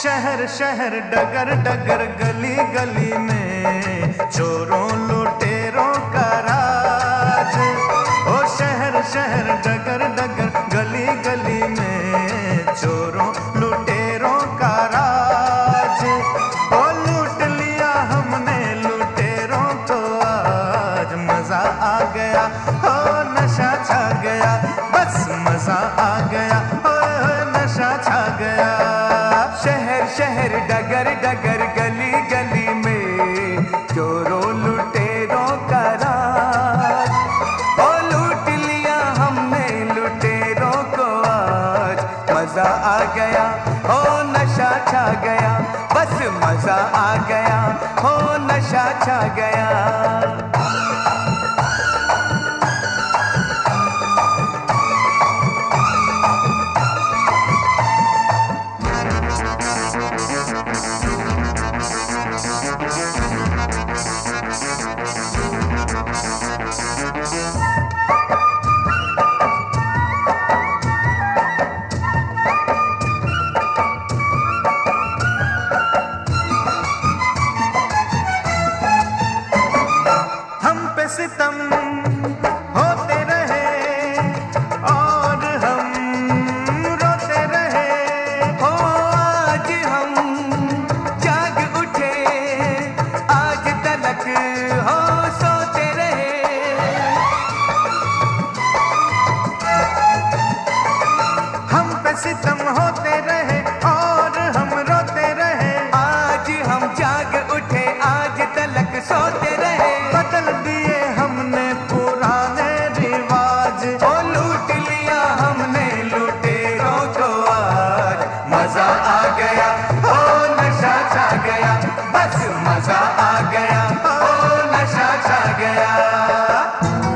शहर शहर डगर डगर गली गली में चोरों लुटेरों का राज। ओ शहर शहर डगर डगर गली गली में चोरों लुटेरों का राज। ओ लूट लिया हमने लुटेरों को आज, मजा आ गया हो नशा छा गया, बस मजा आ गया हो नशा छा गया। शहर शहर डगर डगर गली गली में चोरों लुटेरों का राज। ओ लूट लिया हमने लुटेरों को आज, मजा आ गया हो नशा छा गया, बस मजा आ गया हो नशा छा गया। सितम होते रहे और हम रोते रहे, हो आज हम जाग उठे, आज तलक हो सोते रहे। हम पे सितम होते रहे और हम रोते रहे, आज हम जाग उठे, आज तलक सोते रहे। बदल दिए हमने पुराने रिवाज, ओ लूट लिया हमने लुटेरों को आज, मजा आ गया ओ नशा छा गया, बस मजा आ गया ओ नशा छा गया।